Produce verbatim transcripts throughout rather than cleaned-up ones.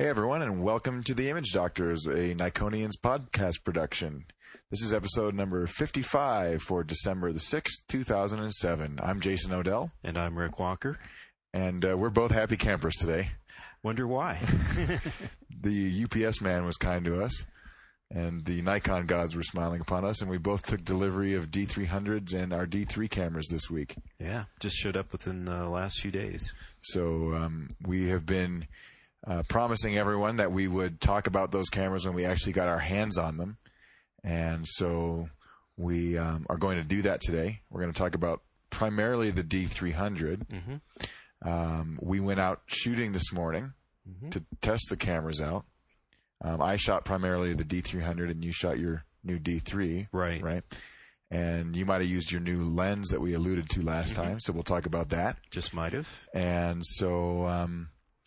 Hey everyone, and welcome to The Image Doctors, a Nikonians podcast production. This is episode number fifty-five for December the sixth, two thousand seven. I'm Jason Odell. And I'm Rick Walker. And uh, we're both happy campers today. Wonder why. The U P S man was kind to us, and the Nikon gods were smiling upon us, and we both took delivery of D three hundreds and our D three cameras this week. Yeah, just showed up within the last few days. So um, we have been uh, promising everyone that we would talk about those cameras when we actually got our hands on them. And so we um, are going to do that today. We're going to talk about primarily the D three hundred. Mm-hmm. Um, we went out shooting this morning mm-hmm. to test the cameras out. Um, I shot primarily the D three hundred, and you shot your new D three. Right. Right. And you might have used your new lens that we alluded to last mm-hmm. time, so we'll talk about that. Just might have. And so um,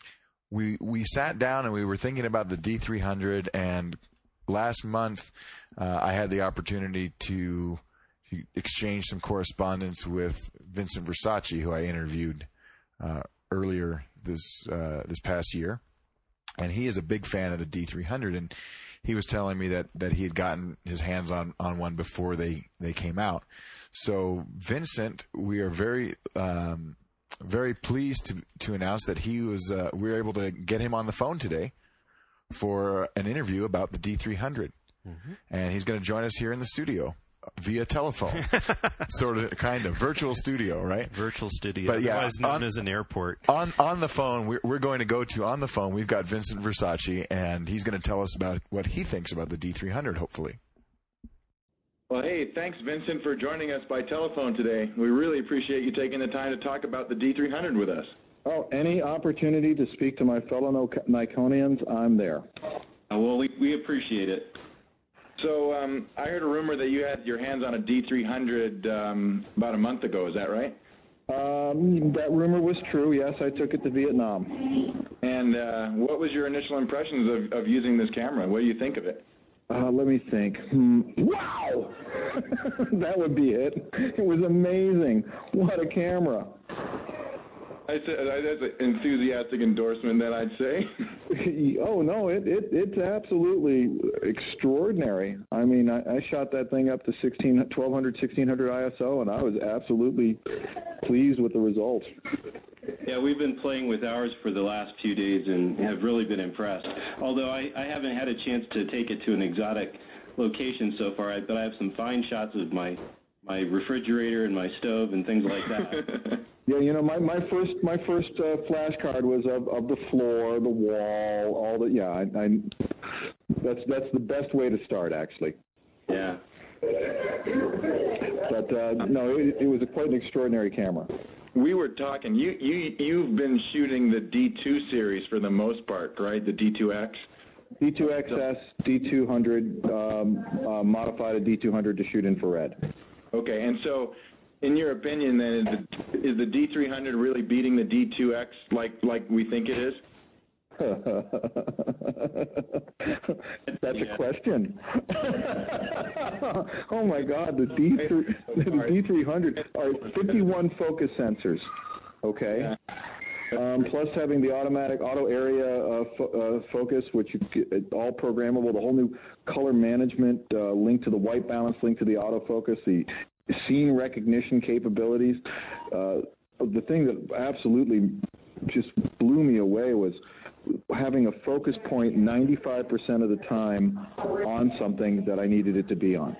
we we sat down and we were thinking about the D three hundred, and last month uh, I had the opportunity to exchange some correspondence with Vincent Versace, who I interviewed uh, earlier this uh, this past year. And he is a big fan of the D three hundred, and he was telling me that, that he had gotten his hands on, on one before they, they came out. So Vincent, we are very um, very pleased to to announce that he was uh, we were able to get him on the phone today for an interview about the D three hundred, mm-hmm. and he's going to join us here in the studio via telephone, sort of, kind of virtual studio, right? Virtual studio, but yeah, otherwise known on, as an airport. On on the phone, we're, we're going to go to on the phone. We've got Vincent Versace, and he's going to tell us about what he thinks about the D three hundred. Hopefully. Well, hey, thanks, Vincent, for joining us by telephone today. We really appreciate you taking the time to talk about the D three hundred with us. Oh, any opportunity to speak to my fellow Nikonians, I'm there. Uh, well, we we appreciate it. So um, I heard a rumor that you had your hands on a D three hundred um, about a month ago. Is that right? Um, that rumor was true. Yes, I took it to Vietnam. And uh, what was your initial impressions of, of using this camera? What do you think of it? Uh, let me think. Hmm. Wow! That would be it. It was amazing. What a camera. I said, that's an enthusiastic endorsement, then I'd say. Oh, no, it, it it's absolutely extraordinary. I mean, I, I shot that thing up to sixteen, twelve hundred, sixteen hundred I S O, and I was absolutely pleased with the results. Yeah, we've been playing with ours for the last few days and have really been impressed. Although I, I haven't had a chance to take it to an exotic location so far, but I have some fine shots of my, my refrigerator and my stove and things like that. Yeah, you know, my, my first my first uh, flash card was of, of the floor, the wall, all the yeah. I, I that's that's the best way to start, actually. Yeah. But uh, no, it, it was a, quite an extraordinary camera. We were talking. You you you've been shooting the D two series for the most part, right? The D two X. D two X S, D two hundred, um, uh, modified a D two hundred to shoot infrared. Okay, and so, in your opinion, then, is the, is the D three hundred really beating the D two X like like we think it is? That's a question. Oh my God, the D three, the D three hundred are fifty-one focus sensors. Okay. Um, plus having the automatic auto area uh, fo- uh, focus, which you get, all programmable, the whole new color management uh, link to the white balance, link to the autofocus, the scene recognition capabilities. Uh, the thing that absolutely just blew me away was having a focus point ninety-five percent of the time on something that I needed it to be on.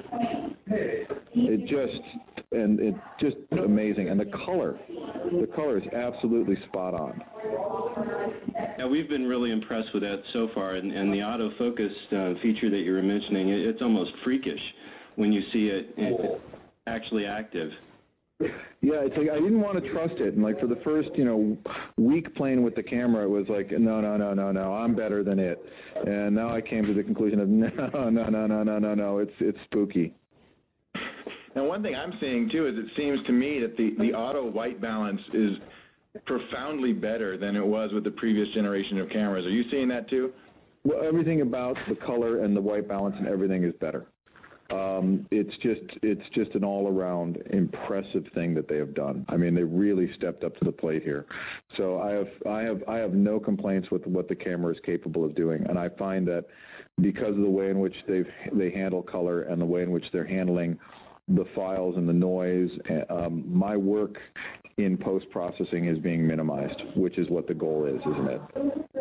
It just, and it's just amazing. And the color, the color is absolutely spot on. Yeah, we've been really impressed with that so far, and, and the autofocus uh, feature that you were mentioning, it, it's almost freakish when you see it, it actually active. Yeah, it's like I didn't want to trust it, and like for the first, you know, week playing with the camera, it was like, no, no, no, no, no, I'm better than it. And now I came to the conclusion of no, no, no, no, no, no, no, it's it's spooky. And one thing I'm seeing too is it seems to me that the the auto white balance is profoundly better than it was with the previous generation of cameras. Are you seeing that too? Well, everything about the color and the white balance and everything is better. Um, um, it's just it's just an all-around impressive thing that they have done. I mean, they really stepped up to the plate here. So I have I have I have no complaints with what the camera is capable of doing, and I find that because of the way in which they they handle color and the way in which they're handling the files and the noise, um, my work in post-processing is being minimized, which is what the goal is, isn't it?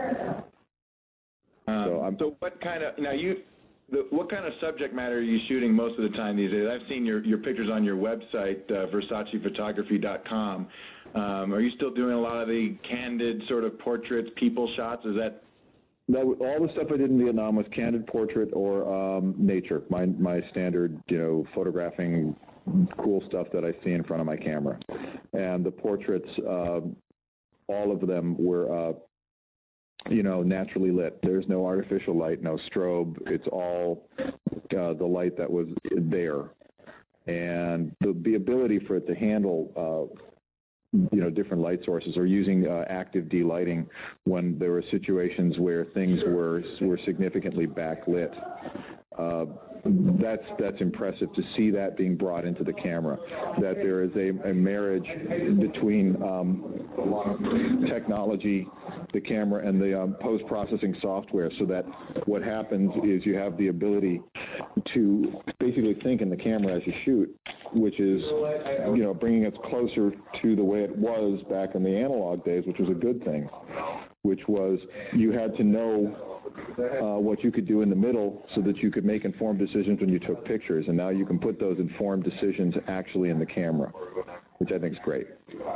Um, so, I'm, so what kind of now you the, what kind of subject matter are you shooting most of the time these days? I've seen your, your pictures on your website, uh, Versace Photography dot com. Um, are you still doing a lot of the candid sort of portraits, people shots? Is that That, all the stuff I did in Vietnam was candid portrait or um, nature, my my standard, you know, photographing cool stuff that I see in front of my camera. And the portraits, uh, all of them were, uh, you know, naturally lit. There's no artificial light, no strobe. It's all uh, the light that was there. And the, the ability for it to handle uh, you know, different light sources, or using uh, active de-lighting when there were situations where things were were significantly backlit. Uh, that's that's impressive to see that being brought into the camera. That there is a, a marriage between um, technology, the camera, and the um, post-processing software, so that what happens is you have the ability to basically think in the camera as you shoot, which is, you know, bringing us closer to the way it was back in the analog days, which was a good thing, which was you had to know uh, what you could do in the middle so that you could make informed decisions when you took pictures, and now you can put those informed decisions actually in the camera, which I think is great.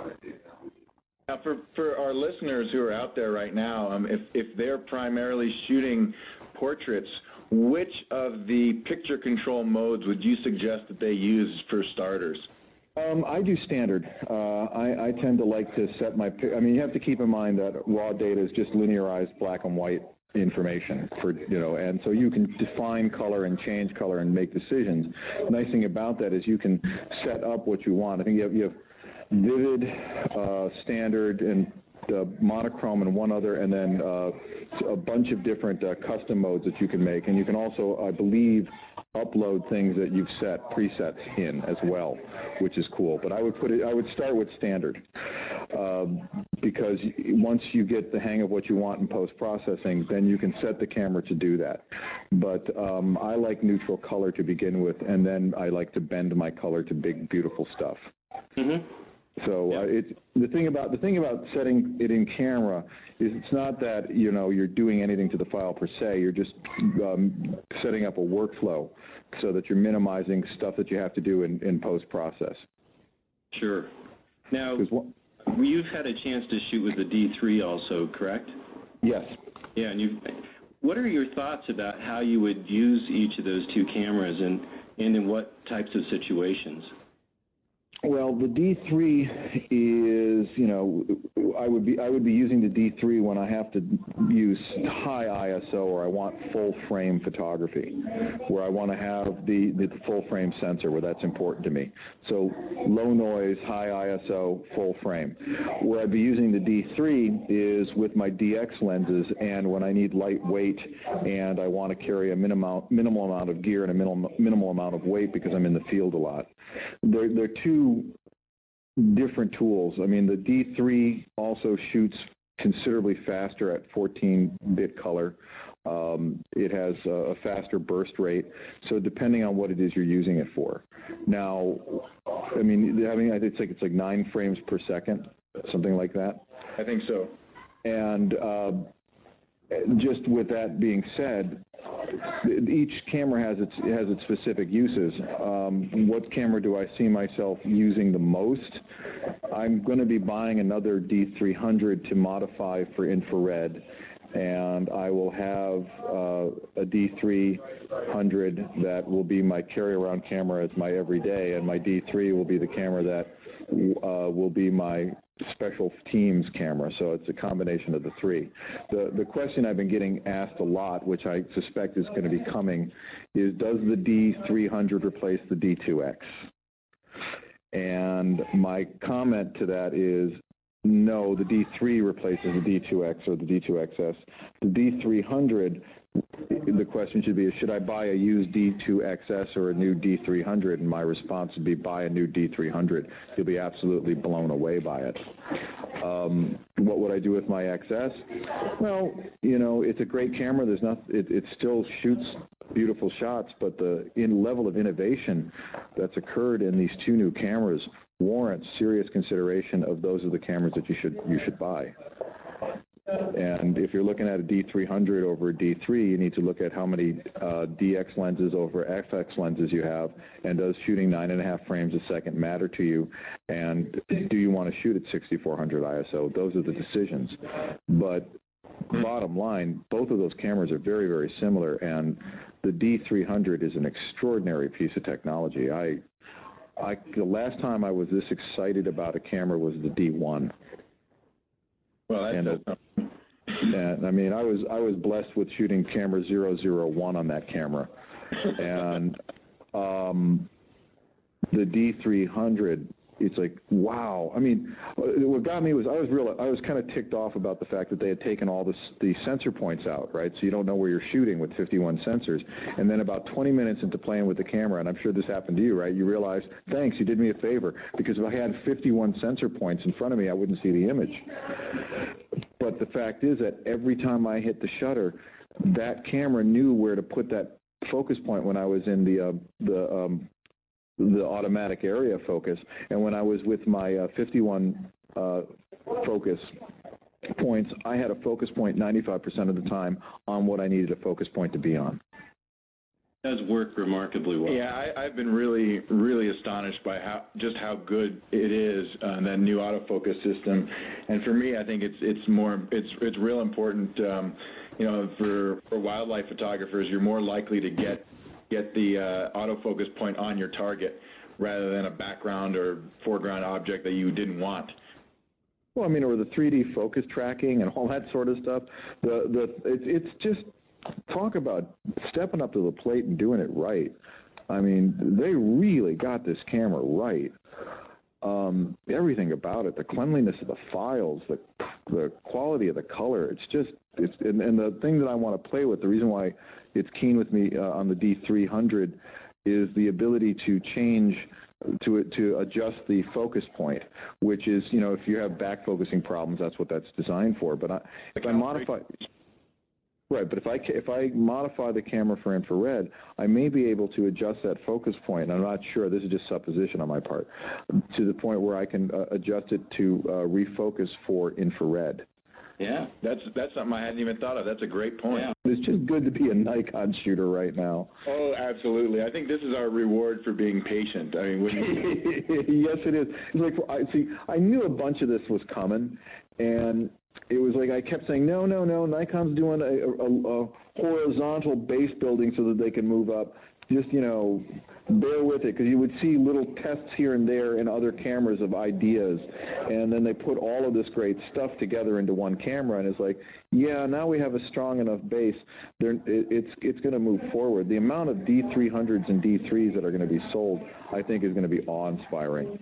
Now, for, for our listeners who are out there right now, um, if, if they're primarily shooting portraits, which of the picture control modes would you suggest that they use for starters? Um, I do standard. Uh, I, I tend to like to set my, I mean, you have to keep in mind that raw data is just linearized black and white information for, you know, and so you can define color and change color and make decisions. The nice thing about that is you can set up what you want. I think you have, you have vivid, uh, standard, and uh, monochrome, and one other, and then uh, a bunch of different uh, custom modes that you can make. And you can also, I believe, upload things that you've set presets in as well, which is cool. But I would put it, I would start with standard, um, because once you get the hang of what you want in post-processing, then you can set the camera to do that. But um, I like neutral color to begin with, and then I like to bend my color to big, beautiful stuff. Mm-hmm. So uh, it, the thing about the thing about setting it in camera is it's not that, you know, you're doing anything to the file per se. You're just um, setting up a workflow so that you're minimizing stuff that you have to do in, in post-process. Sure. Now, what, you've had a chance to shoot with the D three also, correct? Yes. Yeah, and you. What are your thoughts about how you would use each of those two cameras, and, and in what types of situations? Well, the D three is, you know, I would be I would be using the D three when I have to use high I S O, or I want full frame photography, where I want to have the, the full frame sensor, where that's important to me. So low noise, high I S O, full frame. Where I'd be using the D three is with my D X lenses, and when I need lightweight and I want to carry a minimal minimal amount of gear and a minimal minimal amount of weight because I'm in the field a lot. They're, they're two different tools. I mean, the D three also shoots considerably faster at fourteen bit color. Um, it has a faster burst rate, so depending on what it is you're using it for. Now, I mean, I mean, it's like it's like nine frames per second, something like that. I think so. And uh, just with that being said, each camera has its has its specific uses. Um, what camera do I see myself using the most? I'm going to be buying another D three hundred to modify for infrared, and I will have uh, a D three hundred that will be my carry-around camera as my everyday, and my D three will be the camera that uh, will be my special teams camera. So it's a combination of the three. The the question I've been getting asked a lot, which I suspect is going to be coming, is does the D three hundred replace the D two X? And my comment to that is No, the D three replaces the D two X or the D two X S. The D three hundred, the question should be, should I buy a used D two X S or a new D three hundred? And my response would be, buy a new D three hundred. You'll be absolutely blown away by it. Um, what would I do with my X S? Well, you know, it's a great camera. There's not, it, it still shoots beautiful shots, but the in level of innovation that's occurred in these two new cameras warrants serious consideration of those are the cameras that you should you should buy. And if you're looking at a D three hundred over a D three, you need to look at how many uh, D X lenses over F X lenses you have, and does shooting nine and a half frames a second matter to you, and do you want to shoot at sixty-four hundred I S O? Those are the decisions. But bottom line, both of those cameras are very, very similar, and the D three hundred is an extraordinary piece of technology. I I, the last time I was this excited about a camera was the D one. Well, that's and, uh, and I mean, I was I was blessed with shooting camera zero zero one on that camera, and um, the D three hundred. It's like, wow. I mean, what got me was I was real. I was kind of ticked off about the fact that they had taken all this, the sensor points out, right? So you don't know where you're shooting with fifty-one sensors. And then about twenty minutes into playing with the camera, and I'm sure this happened to you, right? You realize, thanks, you did me a favor, because if I had fifty-one sensor points in front of me, I wouldn't see the image. But the fact is that every time I hit the shutter, that camera knew where to put that focus point when I was in the uh, the um, the automatic area focus, and when I was with my uh, fifty-one uh, focus points, I had a focus point ninety-five percent of the time on what I needed a focus point to be on. It does work remarkably well. Yeah, I, I've been really, really astonished by how just how good it is, uh, that new autofocus system. And for me, I think it's it's more it's it's real important. Um, you know, for for wildlife photographers, you're more likely to get get the uh, autofocus point on your target rather than a background or foreground object that you didn't want. Well, I mean, or the three D focus tracking and all that sort of stuff. The the it, it's just talk about stepping up to the plate and doing it right. I mean, they really got this camera right. Um, everything about it, the cleanliness of the files, the the quality of the color, it's just it's and, and the thing that I want to play with, the reason why it's keen with me uh, on the D three hundred is the ability to change to to adjust the focus point, which is, you know, if you have back focusing problems, that's what that's designed for. But I, if I modify Right, but if I if I modify the camera for infrared, I may be able to adjust that focus point. I'm not sure. This is just supposition on my part, to the point where I can uh, adjust it to uh, refocus for infrared. Yeah, that's that's something I hadn't even thought of. That's a great point. Yeah. It's just good to be a Nikon shooter right now. Oh, absolutely. I think this is our reward for being patient. I mean, wouldn't you? Yes, it is. It's like, I see, I knew a bunch of this was coming, and it was like I kept saying, no, no, no, Nikon's doing a, a, a horizontal base building so that they can move up. Just, you know, bear with it, because you would see little tests here and there in other cameras of ideas, and then they put all of this great stuff together into one camera, and it's like, yeah, now we have a strong enough base. They're, it, it's it's going to move forward. The amount of D three hundreds and D threes that are going to be sold, I think, is going to be awe-inspiring.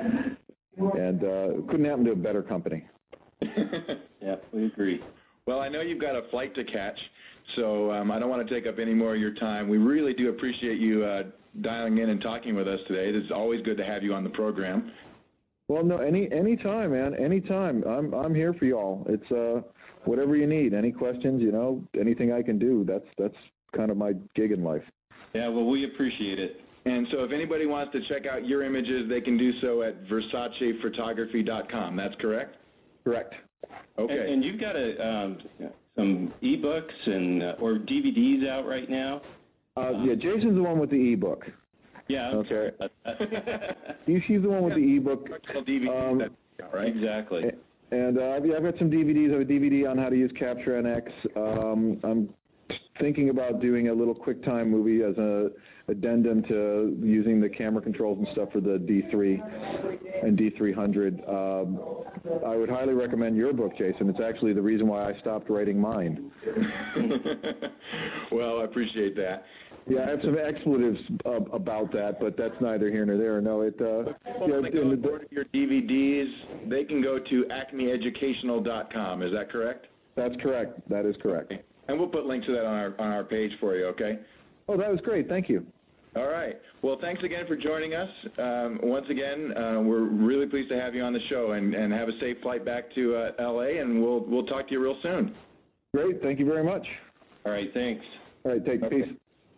And uh, couldn't happen to a better company. Yeah, we agree. Well, I know you've got a flight to catch, so um, I don't want to take up any more of your time. We really do appreciate you uh, dialing in and talking with us today. It's always good to have you on the program. Well, no, any any time, man, any time. I'm I'm here for y'all. It's uh whatever you need. Any questions, you know, anything I can do. That's that's kind of my gig in life. Yeah, well, we appreciate it. And so if anybody wants to check out your images, they can do so at Versace Photography dot com. That's correct? Correct. Okay. And, and you've got a, um, some e-books and uh, or D V Ds out right now? Uh, yeah, Jason's the one with the e-book. Yeah. Okay. He's the one with the e-book. D V D, um, right? Exactly. And uh, I've got some D V Ds. I have a D V D on how to use Capture N X. Um, I'm thinking about doing a little QuickTime movie as a addendum to using the camera controls and stuff for the D three and D three hundred. Um, I would highly recommend your book, Jason. It's actually the reason why I stopped writing mine. Well, I appreciate that. Yeah, I have some expletives uh, about that, but that's neither here nor there. No, it. Uh, Well, yeah, if they go in and the- order your D V Ds, they can go to acme educational dot com. Is that correct? that's correct. That is correct. And we'll put links to that on our on our page for you. Okay. Oh, that was great. Thank you. All right. Well, thanks again for joining us. Um, once again, uh, we're really pleased to have you on the show, and, and have a safe flight back to uh, L A, and we'll we'll talk to you real soon. Great. Thank you very much. All right, thanks. All right. Take Okay. peace.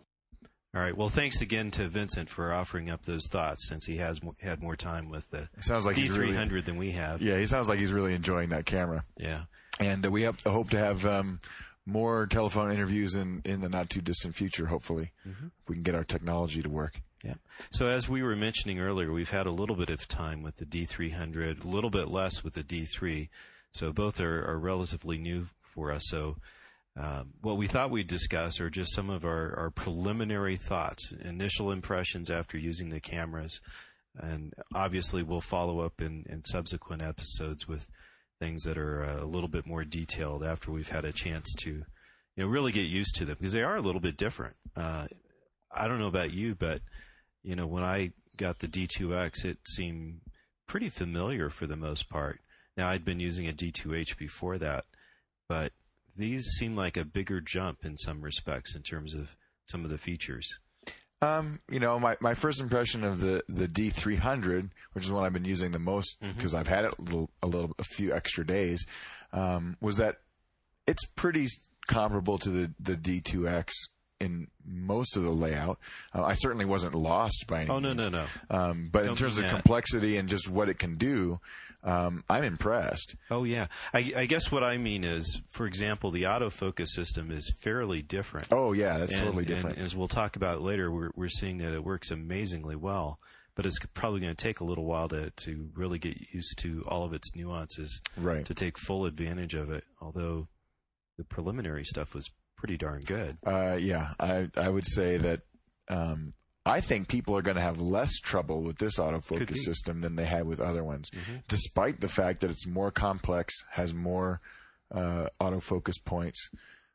All right. Well, thanks again to Vincent for offering up those thoughts, since he has mo- had more time with the It sounds like D he's three really, hundred than we have. yeah, he sounds like he's really enjoying that camera. Yeah. And uh, we hope, hope to have um, more telephone interviews in, in the not too distant future, hopefully, Mm-hmm. if we can get our technology to work. Yeah. So as we were mentioning earlier, we've had a little bit of time with the D three hundred, a little bit less with the D three. So both are, are relatively new for us. So um, what we thought we'd discuss are just some of our, our preliminary thoughts, initial impressions after using the cameras. And obviously we'll follow up in, in subsequent episodes with things that are a little bit more detailed after we've had a chance to, you know, really get used to them, because they are a little bit different. Uh, I don't know about you, but you know, when I got the D two X, it seemed pretty familiar for the most part. Now, I'd been using a D two H before that, but these seem like a bigger jump in some respects in terms of some of the features. Um, you know, my, my first impression of the, the D three hundred, which is one I've been using the most because Mm-hmm. I've had it a little, a little, a few extra days, um, was that it's pretty comparable to the, the D two X in most of the layout. Uh, I certainly wasn't lost by any Oh, no, means. no, no. Um, but in Don't terms of mean that. complexity and just what it can do, um, I'm impressed. Oh, yeah. I, I guess what I mean is, for example, the autofocus system is fairly different. Oh, yeah, that's and, totally different. And as we'll talk about later, we're, we're seeing that it works amazingly well, but it's probably going to take a little while to, to really get used to all of its nuances, Right. to take full advantage of it, although the preliminary stuff was pretty darn good. Uh, yeah, I I would say that um, I think people are going to have less trouble with this Could autofocus be. system than they had with other ones, Mm-hmm. despite the fact that it's more complex, has more uh, autofocus points,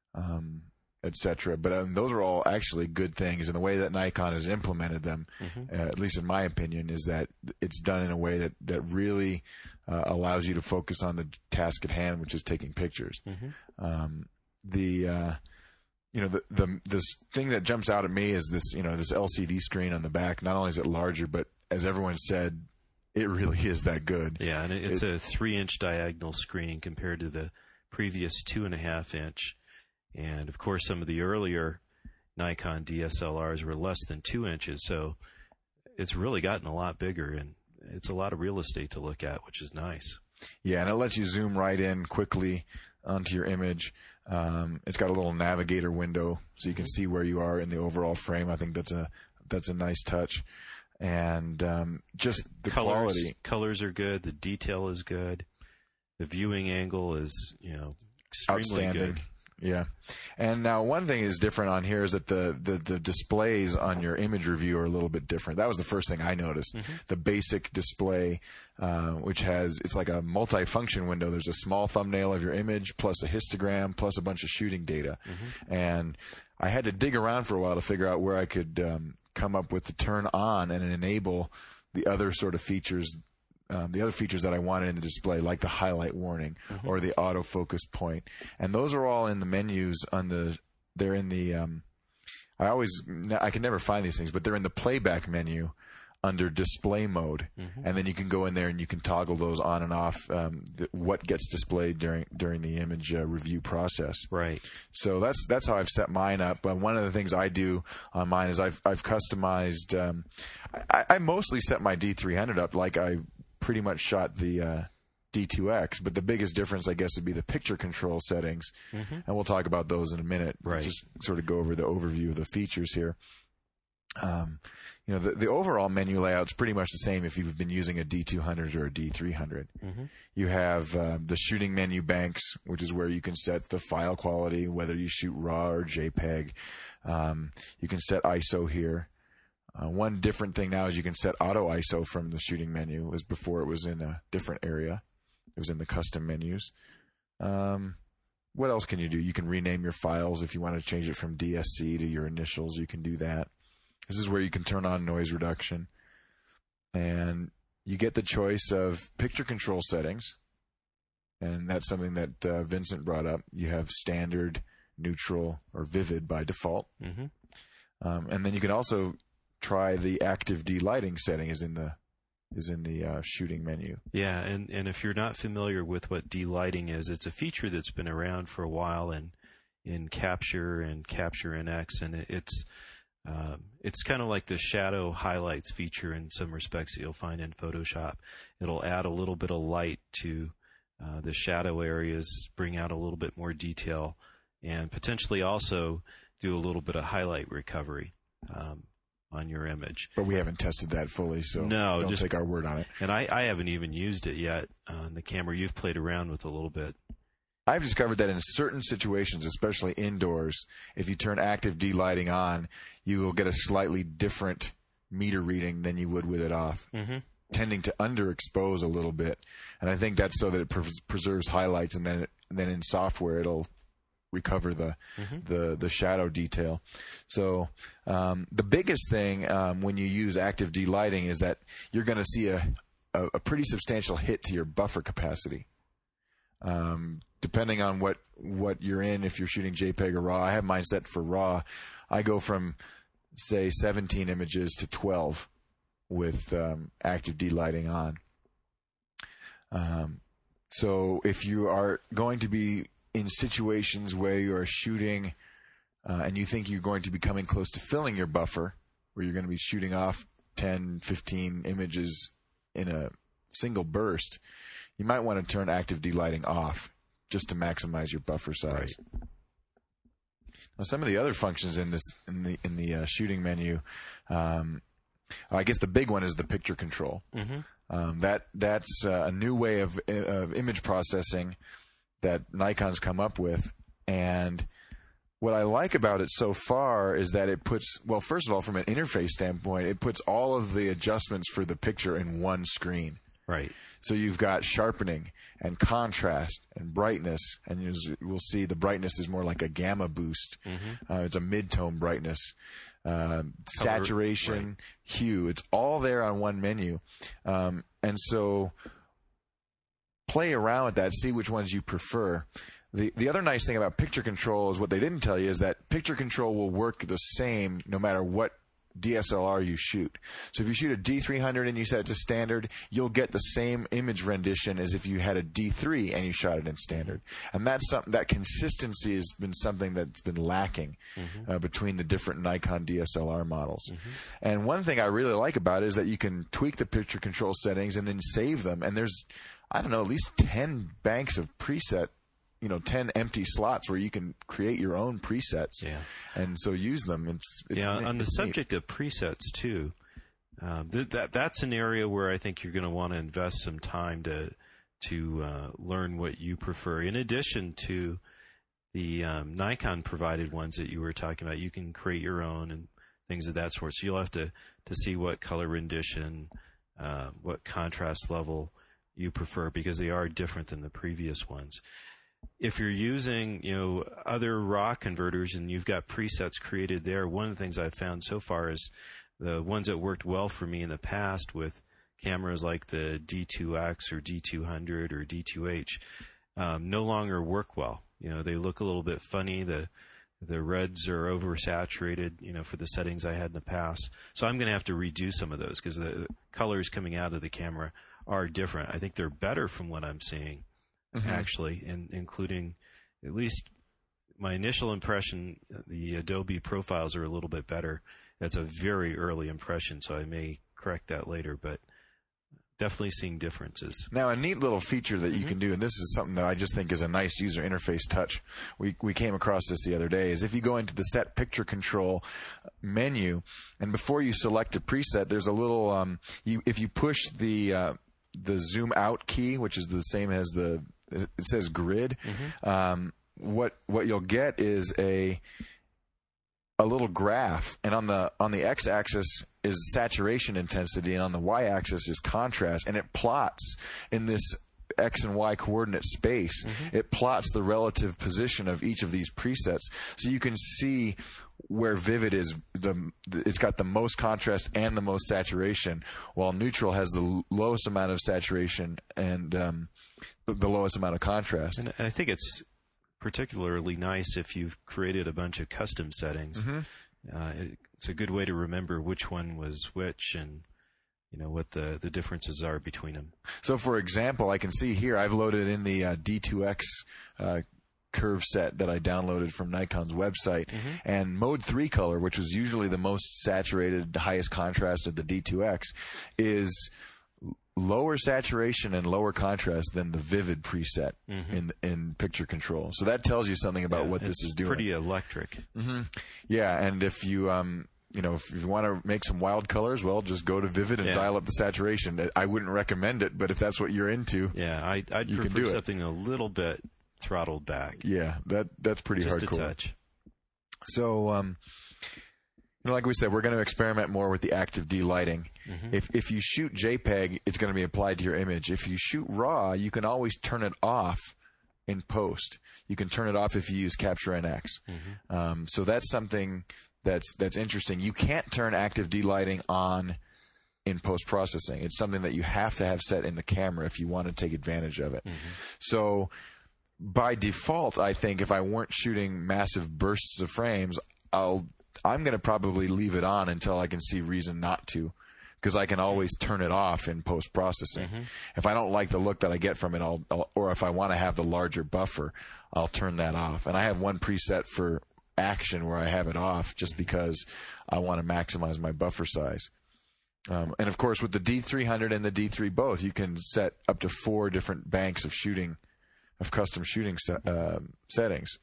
um, et cetera. But um, those are all actually good things, and the way that Nikon has implemented them, Mm-hmm. uh, at least in my opinion, is that it's done in a way that that really uh, allows you to focus on the task at hand, which is taking pictures. Mm-hmm. Um, the uh, you know, the, the, this thing that jumps out at me is this, you know, this L C D screen on the back. Not only is it larger, but as everyone said, it really is that good. Yeah, and it, it's It- a three-inch diagonal screen compared to the previous two-and-a-half-inch. And, of course, some of the earlier Nikon D S L Rs were less than two inches, so it's really gotten a lot bigger, and it's a lot of real estate to look at, which is nice. Yeah, and it lets you zoom right in quickly onto your image. Um, it's got a little navigator window, so you can see where you are in the overall frame. I think that's a that's a nice touch, and um, just the colors, quality. Colors are good. The detail is good. The viewing angle is, you know, extremely Outstanding. good. Yeah. And now one thing is different on here is that the, the, the displays on your image review are a little bit different. That was the first thing I noticed. Mm-hmm. The basic display, uh, which has, it's like a multi-function window. There's a small thumbnail of your image plus a histogram plus a bunch of shooting data. Mm-hmm. And I had to dig around for a while to figure out where I could um, come up with to turn on and enable the other sort of features Um, the other features that I wanted in the display, like the highlight warning Mm-hmm. or the autofocus point, and those are all in the menus on the. They're in the. Um, I always I can never find these things, but they're in the playback menu under display mode, Mm-hmm. and then you can go in there and you can toggle those on and off. Um, the, what gets displayed during during the image uh, review process. Right. So that's that's how I've set mine up. But one of the things I do on mine is I've I've customized. Um, I, I mostly set my D three hundred up like I pretty much shot the uh, D two X, but the biggest difference, I guess, would be the picture control settings, Mm-hmm. and we'll talk about those in a minute. Right. Just sort of go over the overview of the features here. Um, you know, the, the overall menu layout's pretty much the same if you've been using a D two hundred or a D three hundred. Mm-hmm. You have um, the shooting menu banks, which is where you can set the file quality, whether you shoot RAW or JPEG. Um, you can set I S O here. Uh, one different thing now is you can set auto I S O from the shooting menu. As before, it was in a different area. It was in the custom menus. Um, what else can you do? You can rename your files if you want to change it from D S C to your initials. You can do that. This is where you can turn on noise reduction. And you get the choice of picture control settings. And that's something that uh, Vincent brought up. You have standard, neutral, or vivid by default. Mm-hmm. Um, and then you can also try the active D-lighting setting is in the is in the uh, shooting menu. Yeah, and, and if you're not familiar with what D-lighting is, it's a feature that's been around for a while in in Capture and Capture N X, and it, it's um, it's kind of like the shadow highlights feature in some respects that you'll find in Photoshop. It'll add a little bit of light to uh, the shadow areas, bring out a little bit more detail, and potentially also do a little bit of highlight recovery um, on your image. But we haven't tested that fully, so no, don't just, take our word on it. And I, I haven't even used it yet on the camera. You've played around with a little bit. I've discovered that in certain situations, especially indoors, if you turn active D-lighting on, you will get a slightly different meter reading than you would with it off, mm-hmm. tending to underexpose a little bit. And I think that's so that it pres- preserves highlights, and then it, and then in software it'll recover the mm-hmm. the the shadow detail. So um, the biggest thing um, when you use active D-lighting is that you're going to see a, a a pretty substantial hit to your buffer capacity. Um, depending on what what you're in, if you're shooting JPEG or RAW, I have mine set for RAW. I go from say seventeen images to twelve with um, active D-lighting on. Um, so if you are going to be in situations where you are shooting uh, and you think you're going to be coming close to filling your buffer, where you're going to be shooting off ten, fifteen images in a single burst, you might want to turn active D-lighting off just to maximize your buffer size. Right. Now, some of the other functions in this in the in the uh, shooting menu, um, I guess the big one is the picture control. Mm-hmm. Um, that that's uh, a new way of of image processing that Nikon's come up with, and what I like about it so far is that it puts, well, first of all, from an interface standpoint, it puts all of the adjustments for the picture in one screen. Right. So you've got sharpening and contrast and brightness, and you we'll see the brightness is more like a gamma boost. Mm-hmm. Uh, it's a mid-tone brightness. Uh, saturation, right. hue. It's all there on one menu. Um, and so play around with that, see which ones you prefer. The the other nice thing about picture control is what they didn't tell you is that picture control will work the same no matter what D S L R you shoot. So if you shoot a D three hundred and you set it to standard, you'll get the same image rendition as if you had a D three and you shot it in standard. And that's something, that consistency has been something that's been lacking mm-hmm. uh, between the different Nikon D S L R models. Mm-hmm. And one thing I really like about it is that you can tweak the picture control settings and then save them. And there's, I don't know, at least ten banks of preset, you know, ten empty slots where you can create your own presets. Yeah. And so use them. It's, it's yeah. neat, On the it's subject neat. of presets too, um, th- that that's an area where I think you're going to want to invest some time to to uh, learn what you prefer. In addition to the um, Nikon provided ones that you were talking about, you can create your own and things of that sort. So you'll have to to see what color rendition, uh, what contrast level you prefer, because they are different than the previous ones. If you're using, you know, other RAW converters and you've got presets created there, one of the things I've found so far is the ones that worked well for me in the past with cameras like the D two X or D two hundred or D two H um, no longer work well. You know, they look a little bit funny. The the reds are oversaturated, you know, for the settings I had in the past. So I'm going to have to redo some of those because the, the colors coming out of the camera are different. I think they're better from what I'm seeing. Mm-hmm. Actually, and including at least my initial impression, the Adobe profiles are a little bit better. That's a very early impression, so I may correct that later, but definitely seeing differences. Now, a neat little feature that you mm-hmm. can do, and this is something that I just think is a nice user interface touch. We we came across this the other day, is if you go into the set picture control menu, and before you select a preset, there's a little, um, you if you push the uh, the zoom out key, which is the same as the, it says grid. Mm-hmm. Um, what what you'll get is a a little graph, and on the on the x-axis is saturation intensity, and on the y-axis is contrast, and it plots in this X and Y coordinate space, mm-hmm. it plots the relative position of each of these presets. So you can see where Vivid is, the it's got the most contrast and the most saturation, while Neutral has the lowest amount of saturation and um, the, the lowest amount of contrast. And I think it's particularly nice if you've created a bunch of custom settings. Mm-hmm. Uh, it, it's a good way to remember which one was which and you know what the, the differences are between them. So, for example, I can see here I've loaded in the uh, D two X uh, curve set that I downloaded from Nikon's website, mm-hmm. and Mode three color, which was usually the most saturated, the highest contrast of the D two X, is lower saturation and lower contrast than the Vivid preset mm-hmm. in in picture control. So that tells you something about yeah, what this is doing. Pretty electric. Mm-hmm. Yeah, and if you um you know if you want to make some wild colors, well, just go to Vivid and yeah. dial up the saturation. I wouldn't recommend it, but if that's what you're into, yeah, I, I'd you prefer can do something it. a little bit throttled back. Yeah, that that's pretty just hardcore. Just a touch. So um. You know, like we said, we're going to experiment more with the active D-lighting. Mm-hmm. If if you shoot JPEG, it's going to be applied to your image. If you shoot RAW, you can always turn it off in post. You can turn it off if you use Capture N X. Mm-hmm. Um, so that's something that's that's interesting. You can't turn active D-lighting on in post-processing. It's something that you have to have set in the camera if you want to take advantage of it. Mm-hmm. So by default, I think if I weren't shooting massive bursts of frames, I'll I'm going to probably leave it on until I can see reason not to, because I can always turn it off in post-processing. Mm-hmm. If I don't like the look that I get from it, I'll, I'll or if I want to have the larger buffer, I'll turn that off. And I have one preset for action where I have it off just because I want to maximize my buffer size. Um, and, of course, with the D three hundred and the D three both, you can set up to four different banks of shooting, of custom shooting se- uh, settings.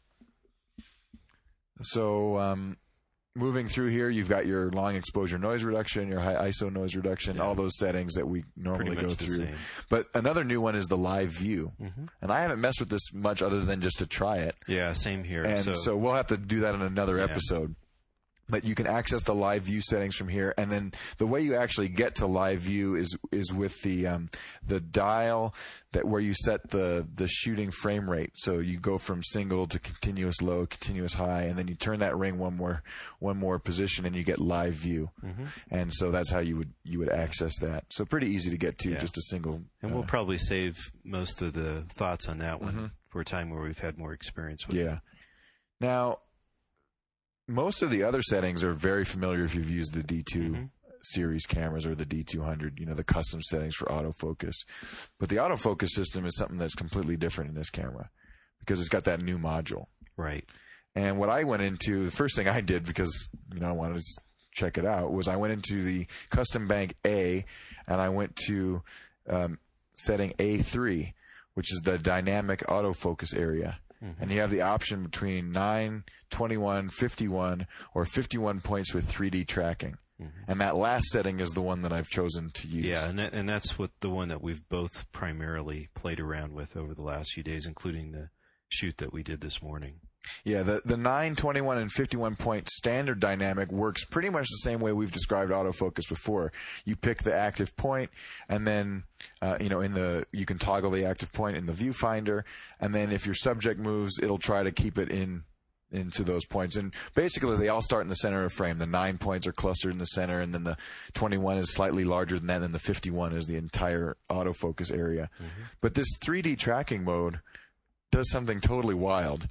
So... Um, Moving through here, you've got your long exposure noise reduction, your high I S O noise reduction, yeah. all those settings that we normally go through. But another new one is the live view. Mm-hmm. And I haven't messed with this much other than just to try it. Yeah, same here. And so, so we'll have to do that in another yeah. episode. But you can access the live view settings from here, and then the way you actually get to live view is is with the um, the dial that where you set the the shooting frame rate. So you go from single to continuous low, continuous high, and then you turn that ring one more one more position, and you get live view. Mm-hmm. And so that's how you would you would access that. So pretty easy to get to, yeah. just a single. And uh, we'll probably save most of the thoughts on that one mm-hmm. for a time where we've had more experience with yeah. it. Yeah. Now. Most of the other settings are very familiar if you've used the D two mm-hmm. series cameras or the D two hundred, you know, the custom settings for autofocus. But the autofocus system is something that's completely different in this camera because it's got that new module. Right. And what I went into, the first thing I did because, you know, I wanted to check it out, was I went into the custom bank A and I went to um, setting A three, which is the dynamic autofocus area. Mm-hmm. And you have the option between nine, twenty-one, fifty-one, or fifty-one points with three D tracking. Mm-hmm. And that last setting is the one that I've chosen to use. Yeah, and that, and that's what the one that we've both primarily played around with over the last few days, including the shoot that we did this morning. Yeah, the the nine, twenty-one, and fifty-one point standard dynamic works pretty much the same way we've described autofocus before. You pick the active point, and then uh, you know in the you can toggle the active point in the viewfinder, and then if your subject moves, it'll try to keep it in into those points. And basically, they all start in the center of frame. The nine points are clustered in the center, and then the twenty-one is slightly larger than that, and the fifty-one is the entire autofocus area. Mm-hmm. But this three D tracking mode does something totally wild.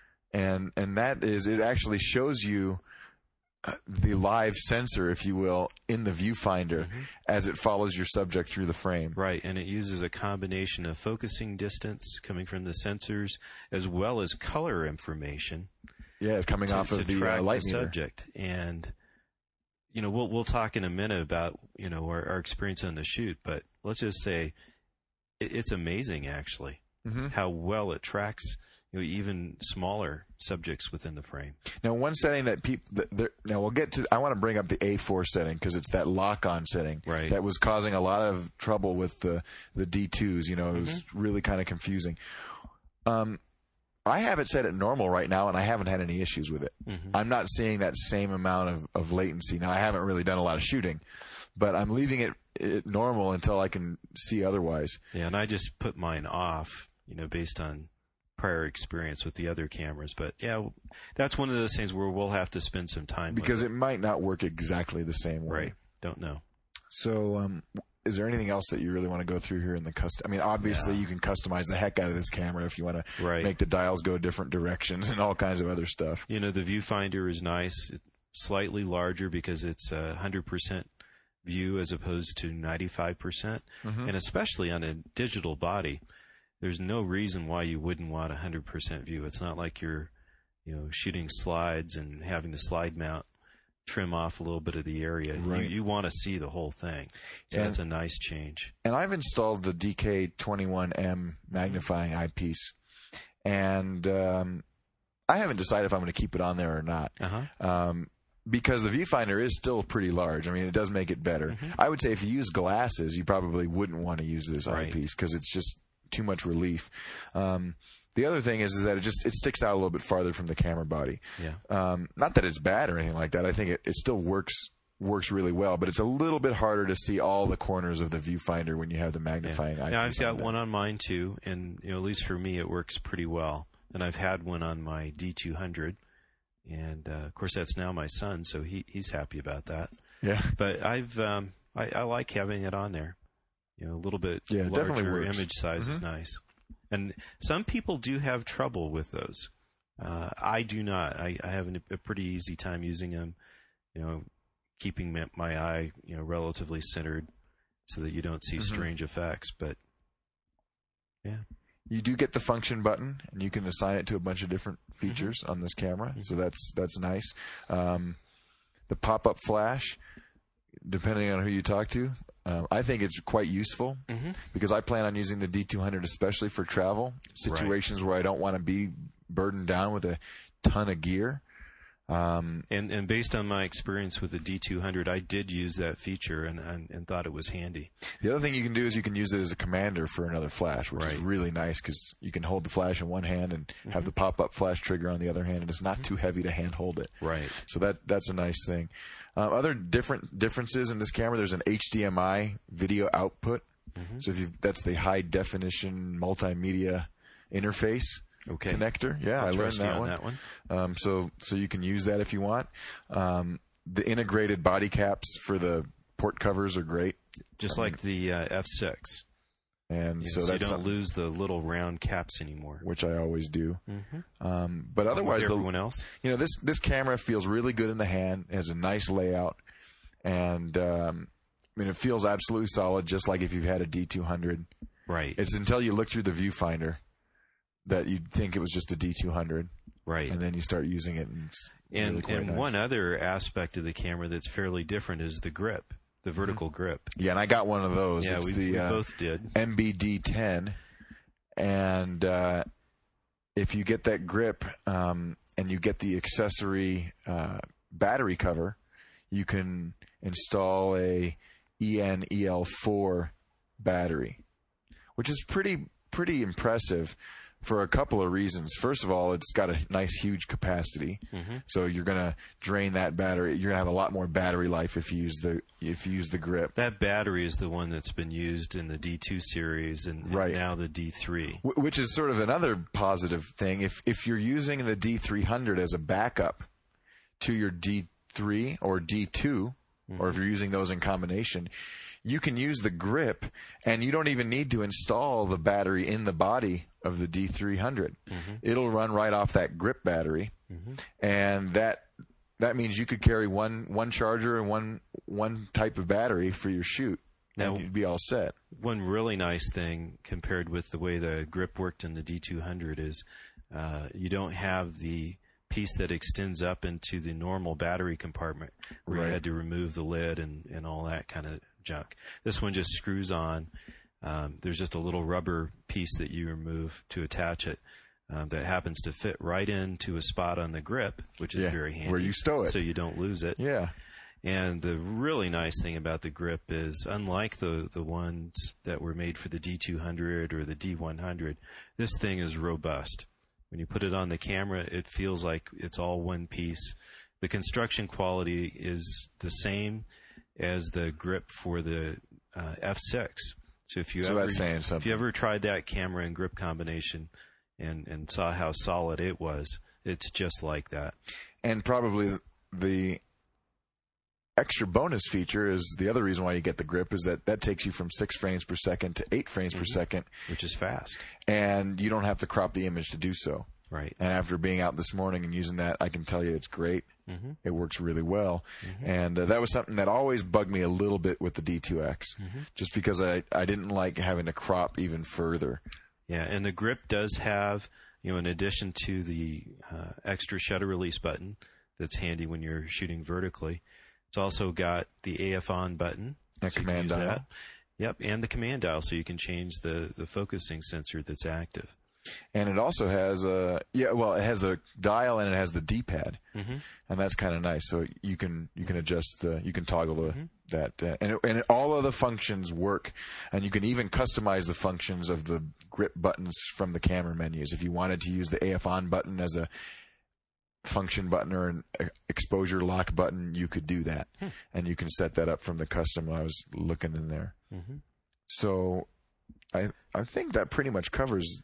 And and that is, it actually shows you uh, the live sensor, if you will, in the viewfinder mm-hmm. as it follows your subject through the frame. Right, and it uses a combination of focusing distance coming from the sensors as well as color information. Yeah, coming to, off of to the track uh, light the meter. subject. And you know, we'll we'll talk in a minute about you know our, our experience on the shoot, but let's just say it, it's amazing actually mm-hmm. how well it tracks. You know, even smaller subjects within the frame. Now, one setting that people now we'll get to. I want to bring up the A four setting because it's that lock-on setting right. that was causing a lot of trouble with the the D twos. You know, it was mm-hmm. really kind of confusing. Um, I have it set at normal right now, and I haven't had any issues with it. Mm-hmm. I'm not seeing that same amount of, of latency. Now, I haven't really done a lot of shooting, but I'm leaving it, it normal until I can see otherwise. Yeah, and I just put mine off, you know, based on prior experience with the other cameras. But yeah, that's one of those things where we'll have to spend some time because with it. it might not work exactly the same way. Right. Don't know. So, um, is there anything else that you really want to go through here in the custom? I mean, obviously yeah. you can customize the heck out of this camera if you want to right. make the dials go different directions and all kinds of other stuff. You know, the viewfinder is nice. It's slightly larger because it's a one hundred percent view as opposed to ninety-five percent. Mm-hmm. And especially on a digital body, there's no reason why you wouldn't want a one hundred percent view. It's not like you're, you know, shooting slides and having the slide mount trim off a little bit of the area. Right. You, you want to see the whole thing. So and, that's a nice change. And I've installed the D K twenty-one M magnifying eyepiece, and um, I haven't decided if I'm going to keep it on there or not. Uh-huh. Um, because the viewfinder is still pretty large. I mean, it does make it better. Mm-hmm. I would say if you use glasses, you probably wouldn't want to use this right. eyepiece because it's just too much relief. Um, The other thing is, is that it just it sticks out a little bit farther from the camera body. Yeah. Um, not that it's bad or anything like that. I think it, it still works works really well, but it's a little bit harder to see all the corners of the viewfinder when you have the magnifying yeah. eyepiece. Now I've got on one on mine too, and you know, at least for me, it works pretty well. And I've had one on my D two hundred, and uh, of course that's now my son, so he he's happy about that. Yeah. But I've um, I, I like having it on there. You know, a little bit yeah, larger image size mm-hmm. is nice. And some people do have trouble with those. Uh, I do not. I, I have a pretty easy time using them, you know, keeping my, my eye, you know, relatively centered so that you don't see mm-hmm. strange effects. But, yeah. You do get the function button, and you can assign it to a bunch of different features mm-hmm. on this camera, mm-hmm. so that's that's nice. Um, the pop-up flash, depending on who you talk to, Uh, I think it's quite useful mm-hmm. because I plan on using the D two hundred especially for travel situations right. where I don't want to be burdened down with a ton of gear. Um, and, and based on my experience with the D two hundred, I did use that feature and, and, and thought it was handy. The other thing you can do is you can use it as a commander for another flash, which right. is really nice because you can hold the flash in one hand and mm-hmm. have the pop-up flash trigger on the other hand, and it's not mm-hmm. too heavy to hand hold it. Right. So that that's a nice thing. Uh, other different differences in this camera, there's an H D M I video output. Mm-hmm. So if you that's the high definition multimedia interface okay. connector. Yeah, I learned that on one. that one. Um, so so you can use that if you want. Um, the integrated body caps for the port covers are great. Just I like mean, the uh, F six. And yeah, so, so that's you don't lose the little round caps anymore, which I always do. Mm-hmm. Um, but otherwise, like everyone the, else, you know, this this camera feels really good in the hand. It has a nice layout, and um, I mean, it feels absolutely solid, just like if you've had a D two hundred. Right. It's until you look through the viewfinder that you'd think it was just a D two hundred. Right. And then you start using it, and it's and really quite and nice. One other aspect of the camera that's fairly different is the grip. The vertical mm-hmm. grip. Yeah, and I got one of those. Yeah, it's we, the, we uh, both did. M B D ten. And uh, if you get that grip um, and you get the accessory uh, battery cover, you can install a E N E L four battery, which is pretty pretty impressive for a couple of reasons. First of all, it's got a nice, huge capacity, mm-hmm. so you're going to drain that battery. You're going to have a lot more battery life if you use the if you use the grip. That battery is the one that's been used in the D two series and, and right. now the D three, w- which is sort of another positive thing. If if you're using the D three hundred as a backup to your D three or D two, mm-hmm. or if you're using those in combination, you can use the grip, and you don't even need to install the battery in the body of the D three hundred. Mm-hmm. It'll run right off that grip battery, mm-hmm. and that that means you could carry one one charger and one one type of battery for your shoot, now, and you'd be all set. One really nice thing compared with the way the grip worked in the D two hundred is uh, you don't have the piece that extends up into the normal battery compartment where right. you had to remove the lid and, and all that kind of junk. This one just screws on. Um, there's just a little rubber piece that you remove to attach it um, that happens to fit right into a spot on the grip, which is yeah, very handy. where you stow it. So you don't lose it. Yeah. And the really nice thing about the grip is, unlike the, the ones that were made for the D two hundred or the D one hundred, this thing is robust. When you put it on the camera, it feels like it's all one piece. The construction quality is the same as the grip for the uh, F six. So if you so ever that's saying something. if you ever tried that camera and grip combination and and saw how solid it was, it's just like that. And probably the extra bonus feature is the other reason why you get the grip is that that takes you from six frames per second to eight frames mm-hmm. per second, which is fast. And you don't have to crop the image to do so. Right. And after being out this morning and using that, I can tell you it's great. Mm-hmm. It works really well. Mm-hmm. And uh, that was something that always bugged me a little bit with the D two X, mm-hmm. just because I, I didn't like having to crop even further. Yeah, and the grip does have, you know, in addition to the uh, extra shutter release button that's handy when you're shooting vertically, it's also got the A F on button. And so command dial. That. Yep, and the command dial, so you can change the, the focusing sensor that's active. And it also has a yeah, well, it has the dial and it has the D-pad, mm-hmm. and that's kind of nice. So you can you can adjust the you can toggle the mm-hmm. that uh, and it, and it, all of the functions work, and you can even customize the functions of the grip buttons from the camera menus. If you wanted to use the A F on button as a function button or an exposure lock button, you could do that, hmm. and you can set that up from the custom. I was looking in there, mm-hmm. so I I think that pretty much covers,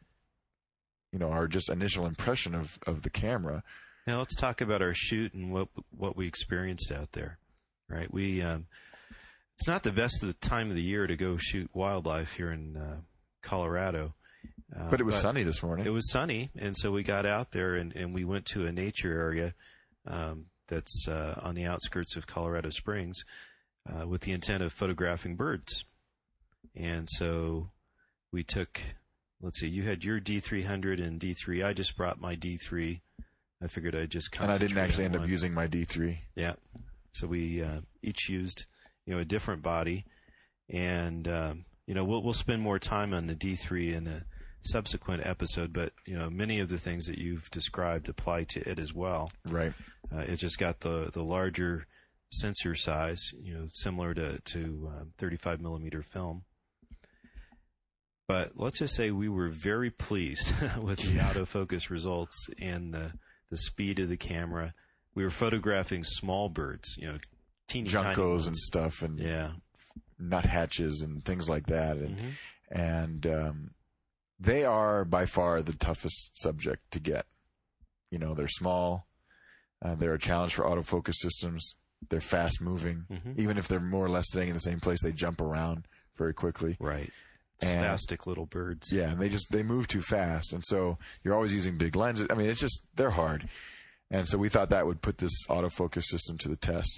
you know, our just initial impression of, of the camera. Now let's talk about our shoot and what what we experienced out there. Right, we um, it's not the best of the time of the year to go shoot wildlife here in uh, Colorado. Uh, but it was but sunny this morning. It was sunny, and so we got out there and, and we went to a nature area um, that's uh, on the outskirts of Colorado Springs uh, with the intent of photographing birds. And so we took, let's see, you had your D three hundred and D three. I just brought my D three. I figured I'd just concentrate. And I didn't actually end one. up using my D three. Yeah. So we uh, each used, you know, a different body, and um, you know, we'll we'll spend more time on the D three in a subsequent episode. But you know, many of the things that you've described apply to it as well. Right. Uh, it just got the the larger sensor size, you know, similar to to um, thirty-five millimeter film. But let's just say we were very pleased with the autofocus results and the the speed of the camera. We were photographing small birds, you know, teeny juncos and stuff, and yeah, nuthatches and things like that, and mm-hmm. and um, they are by far the toughest subject to get. You know, they're small, uh, they're a challenge for autofocus systems. They're fast moving, mm-hmm. even if they're more or less staying in the same place. They jump around very quickly. Right. And, spastic little birds. Yeah, and they just they move too fast, and so you're always using big lenses. I mean, it's just they're hard. And so we thought that would put this autofocus system to the test.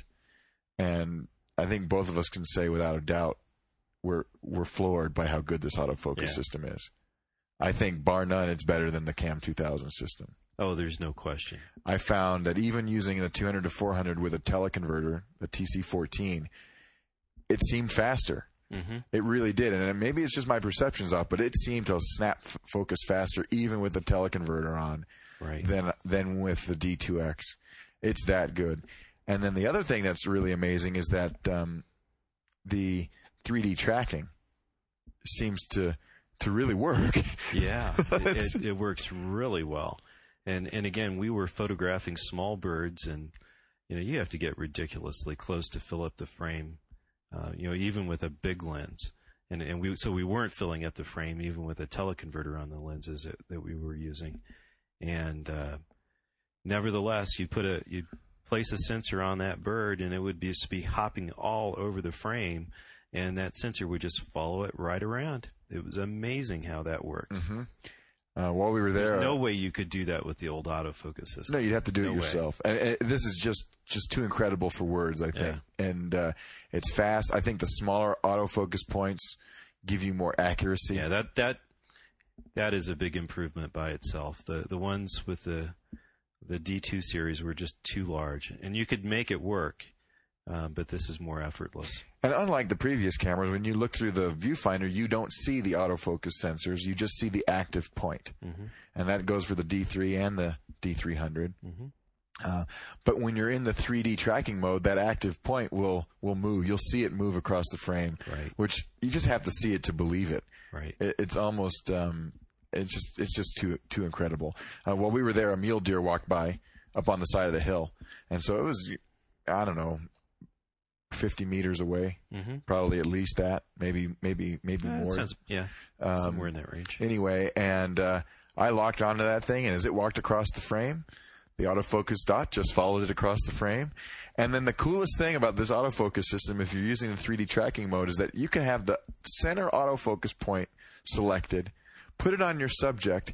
And I think both of us can say without a doubt we're we're floored by how good this autofocus yeah. system is. I think bar none it's better than the Cam two thousand system. Oh, there's no question. I found that even using the two hundred to four hundred with a teleconverter, the T C fourteen, it seemed faster. Mm-hmm. It really did. And maybe it's just my perceptions off, but it seemed to snap f- focus faster even with the teleconverter on. Right. Than than with the D two X. It's that good. And then the other thing that's really amazing is that um, the three D tracking seems to to really work. Yeah, it, it, it works really well. And and again, we were photographing small birds, and you know you have to get ridiculously close to fill up the frame. Uh, you know, even with a big lens. And and we so we weren't filling up the frame even with a teleconverter on the lenses that, that we were using. And uh, nevertheless, you put a you place a sensor on that bird, and it would be, just be hopping all over the frame, and that sensor would just follow it right around. It was amazing how that worked. Mm-hmm. Uh, while we were there, there's no way you could do that with the old autofocus system. No, you'd have to do no it yourself. And, and this is just just too incredible for words, I think. Yeah. And uh, it's fast. I think the smaller autofocus points give you more accuracy. Yeah, that that. That is a big improvement by itself. The the ones with the the D two series were just too large, and you could make it work, uh, but this is more effortless. And unlike the previous cameras, when you look through the viewfinder, you don't see the autofocus sensors. You just see the active point, mm-hmm. and that goes for the D three and the D three hundred. Mm-hmm. Uh, but when you're in the three D tracking mode, that active point will will move. You'll see it move across the frame, right. which you just have to see it to believe it. Right. It, it's almost um, it's just it's just too too incredible. Uh, while we were there, a mule deer walked by up on the side of the hill, and so it was, I don't know, fifty meters away, mm-hmm. probably at least that, maybe maybe maybe uh, more. Sounds, yeah, um, somewhere in that range. Anyway, and uh, I locked onto that thing, and as it walked across the frame, the autofocus dot just followed it across the frame. And then the coolest thing about this autofocus system, if you're using the three D tracking mode, is that you can have the center autofocus point selected, put it on your subject,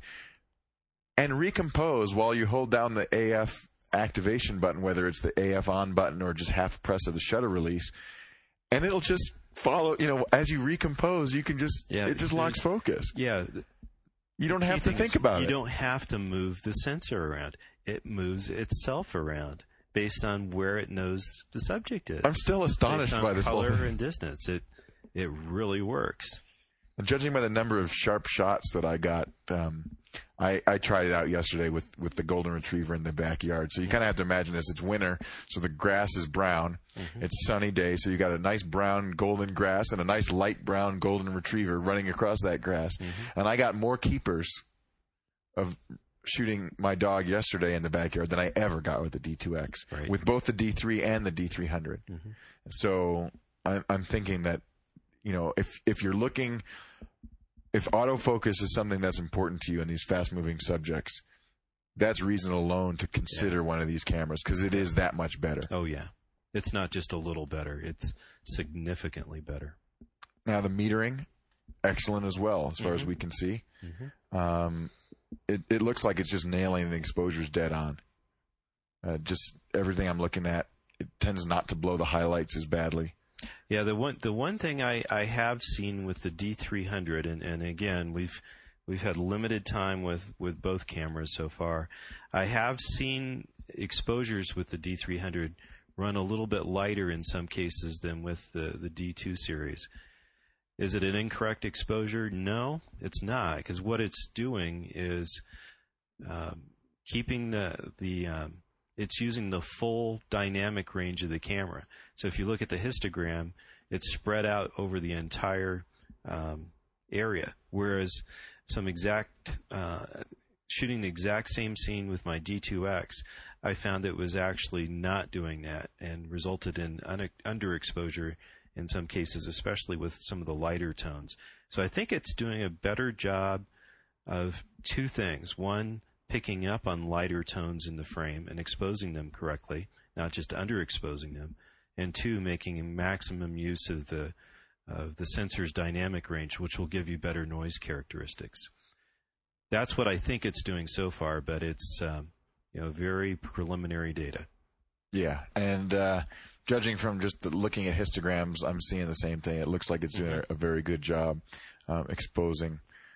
and recompose while you hold down the A F activation button, whether it's the A F on button or just half press of the shutter release, and it'll just follow. You know, as you recompose, you can just yeah, it just locks focus. Yeah, you don't have to think about you it. You don't have to move the sensor around; it moves itself around based on where it knows the subject is. I'm still astonished by this whole color thing. and distance. It it really works. And judging by the number of sharp shots that I got, um, I, I tried it out yesterday with, with the golden retriever in the backyard. So you kind of have to imagine this. It's winter, so the grass is brown. Mm-hmm. It's sunny day, so you got a nice brown golden grass and a nice light brown golden retriever running across that grass. Mm-hmm. And I got more keepers of shooting my dog yesterday in the backyard than I ever got with the D two X, right. with both the D three and the D three hundred. Mm-hmm. So I'm, I'm thinking that, you know, if if you're looking... If autofocus is something that's important to you in these fast-moving subjects, that's reason alone to consider yeah. one of these cameras, because it is that much better. Oh, yeah. It's not just a little better. It's significantly better. Now, the metering, excellent as well, as far mm-hmm. as we can see. Mm-hmm. Um, it, it looks like it's just nailing the exposures dead on. Uh, just everything I'm looking at, it tends not to blow the highlights as badly. Yeah, the one the one thing I, I have seen with the D three hundred, and, and again we've we've had limited time with, with both cameras so far. I have seen exposures with the D three hundred run a little bit lighter in some cases than with the, the D two series. Is it an incorrect exposure? No, it's not, because what it's doing is um, keeping the the um, it's using the full dynamic range of the camera. So if you look at the histogram, it's spread out over the entire um, area, whereas some exact uh, shooting the exact same scene with my D two X, I found it was actually not doing that and resulted in un- underexposure in some cases, especially with some of the lighter tones. So I think it's doing a better job of two things. One, picking up on lighter tones in the frame and exposing them correctly, not just underexposing them, and two, making maximum use of the of the sensor's dynamic range, which will give you better noise characteristics. That's what I think it's doing so far, but it's um, you know very preliminary data. Yeah, and uh, judging from just the, looking at histograms, I'm seeing the same thing. It looks like it's doing mm-hmm. a, a very good job um, exposing.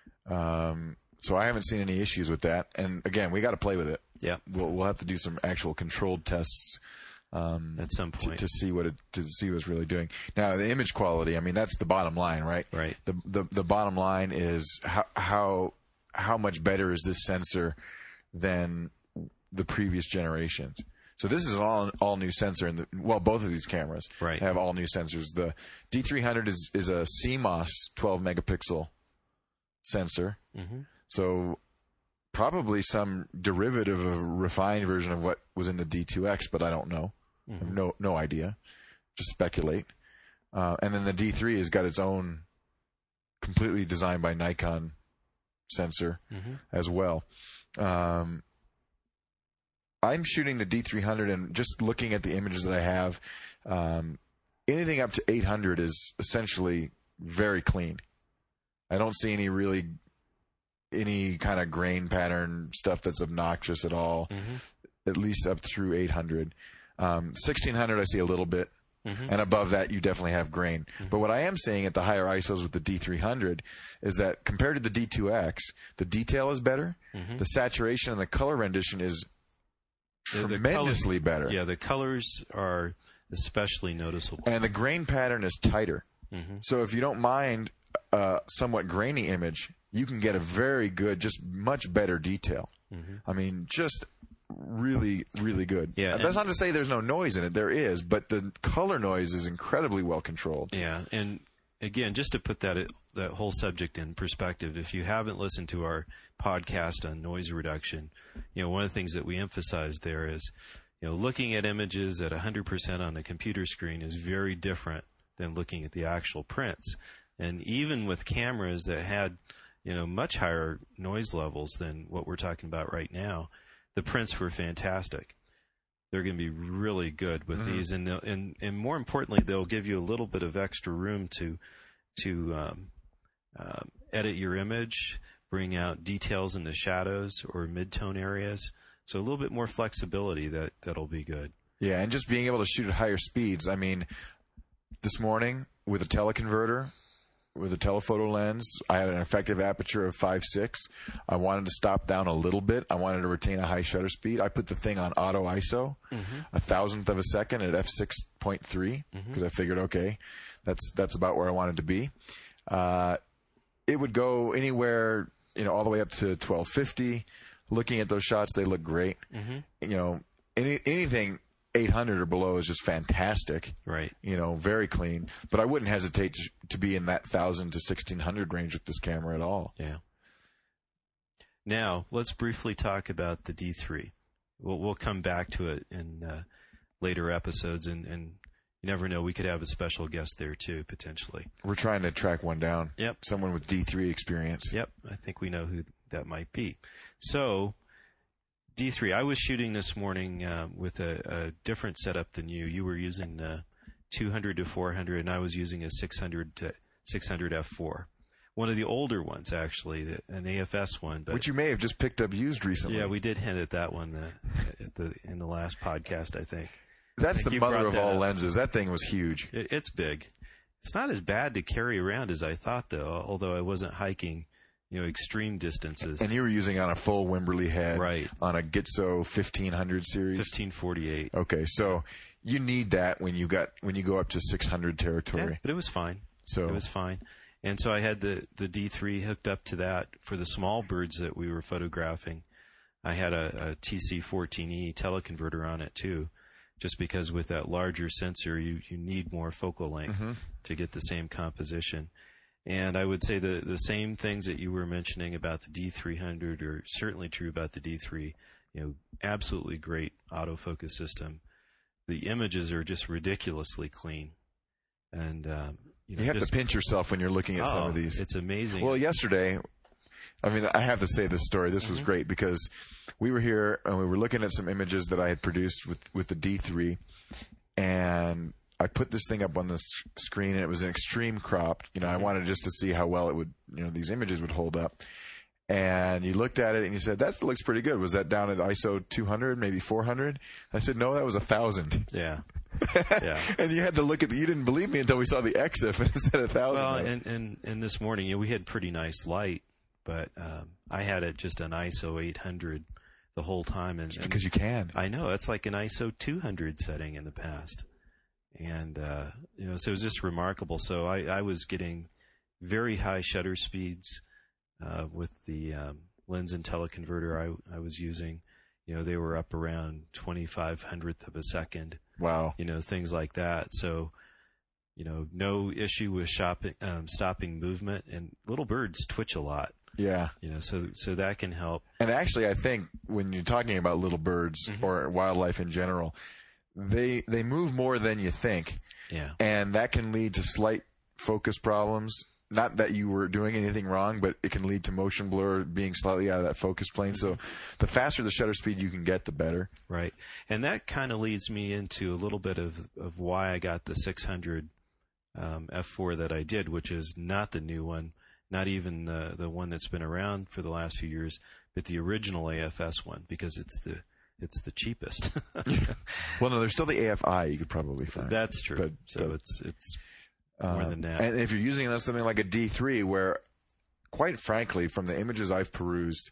Um, So I haven't seen any issues with that. And again, we got to play with it. Yeah, we'll we'll have to do some actual controlled tests um, at some point to, to see what it to see what it's really doing. Now, the image quality. I mean, that's the bottom line, right? Right. The the the bottom line is how how how much better is this sensor than the previous generations? So this is an all all new sensor, and well, both of these cameras right. have all new sensors. The D three hundred is is a C M O S twelve megapixel sensor. Mm-hmm. So probably some derivative of a refined version of what was in the D two X, but I don't know. Mm-hmm. I have no no idea. Just speculate. Uh, and then the D three has got its own completely designed by Nikon sensor mm-hmm. as well. Um, I'm shooting the D three hundred, and just looking at the images that I have, um, anything up to eight hundred is essentially very clean. I don't see any really any kind of grain pattern stuff that's obnoxious at all, mm-hmm. at least up through eight hundred. Um, sixteen hundred I see a little bit, mm-hmm. and above that you definitely have grain. Mm-hmm. But what I am seeing at the higher I S Os with the D three hundred is that compared to the D two X, the detail is better, mm-hmm. the saturation and the color rendition is tremendously the color, better. Yeah, the colors are especially noticeable. And the grain pattern is tighter. Mm-hmm. So if you don't mind a somewhat grainy image, you can get a very good, just much better detail. Mm-hmm. I mean, just really, really good. Yeah, that's not to say there's no noise in it. There is, but the color noise is incredibly well controlled. Yeah, and again, just to put that that whole subject in perspective, if you haven't listened to our podcast on noise reduction, you know, one of the things that we emphasize there is, you know, looking at images at one hundred percent on a computer screen is very different than looking at the actual prints. And even with cameras that had, you know, much higher noise levels than what we're talking about right now, the prints were fantastic. They're going to be really good with mm-hmm. these, and, and and more importantly, they'll give you a little bit of extra room to to um, uh, edit your image, bring out details in the shadows or mid-tone areas. So a little bit more flexibility. That that'll be good. Yeah, and just being able to shoot at higher speeds. I mean, this morning with a teleconverter, with a telephoto lens, I had an effective aperture of five six. I wanted to stop down a little bit. I wanted to retain a high shutter speed. I put the thing on auto I S O, mm-hmm. a thousandth of a second at f six point three, because mm-hmm. I figured, okay, that's that's about where I wanted to be. Uh, it would go anywhere, you know, all the way up to twelve fifty. Looking at those shots, they look great. Mm-hmm. You know, any anything eight hundred or below is just fantastic. Right. You know, very clean. But I wouldn't hesitate to, to be in that one thousand to sixteen hundred range with this camera at all. Yeah. Now, let's briefly talk about the D three. We'll, we'll come back to it in uh, later episodes, and, and you never know, we could have a special guest there too, potentially. We're trying to track one down. Yep. Someone with D three experience. Yep. I think we know who that might be. So, D three, I was shooting this morning uh, with a, a different setup than you. You were using the two hundred to four hundred, and I was using a six hundred to six hundred f four. One of the older ones, actually, an A F S one. But which you may have just picked up used recently. Yeah, we did hint at that one the, at the, in the last podcast, I think. That's I think the mother of all up. lenses. That thing was huge. It, it's big. It's not as bad to carry around as I thought, though, although I wasn't hiking, you know, extreme distances. And you were using on a full Wimberley head. Right. On a Gitzo fifteen hundred series. fifteen forty-eight. Okay, so you need that when you got when you go up to six hundred territory. Yeah, but it was fine. So it was fine. And so I had the, the D three hooked up to that for the small birds that we were photographing. I had a, a T C fourteen E teleconverter on it too, just because with that larger sensor, you, you need more focal length mm-hmm. to get the same composition. And I would say the, the same things that you were mentioning about the D three hundred are certainly true about the D three. You know, absolutely great autofocus system. The images are just ridiculously clean. And, um, you know, you have just, to pinch yourself when you're looking at oh, some of these. It's amazing. Well, yesterday, I mean, I have to say this story. This mm-hmm. was great because we were here and we were looking at some images that I had produced with, with the D three, and I put this thing up on the screen, and it was an extreme crop. You know, I wanted just to see how well it would, you know, these images would hold up. And you looked at it and you said, that looks pretty good. Was that down at I S O two hundred, maybe four hundred? I said, no, that was one thousand. Yeah. Yeah. And you had to look at the, you didn't believe me until we saw the X I F and it said one thousand. Well, and, and, and this morning, you know, we had pretty nice light, but um, I had it just an I S O eight hundred the whole time. And, just because you can. I know. It's like an I S O two hundred setting in the past. And, uh, you know, so it was just remarkable. So I, I was getting very high shutter speeds uh, with the um, lens and teleconverter I, I was using. You know, they were up around twenty-five hundredth of a second. Wow. You know, things like that. So, you know, no issue with shopping, um, stopping movement. And little birds twitch a lot. Yeah. You know, so so that can help. And actually, I think when you're talking about little birds mm-hmm. or wildlife in general, they they move more than you think. Yeah. And that can lead to slight focus problems. Not that you were doing anything wrong, but it can lead to motion blur, being slightly out of that focus plane. Mm-hmm. So the faster the shutter speed you can get, the better. Right. And that kind of leads me into a little bit of, of why I got the six hundred um, f four that I did, which is not the new one, not even the, the one that's been around for the last few years, but the original A F S one, because it's the it's the cheapest. Well, no, there's still the A F I you could probably find. That's true. But, so but, it's it's more um, than that. And if you're using it on something like a D three, where, quite frankly, from the images I've perused,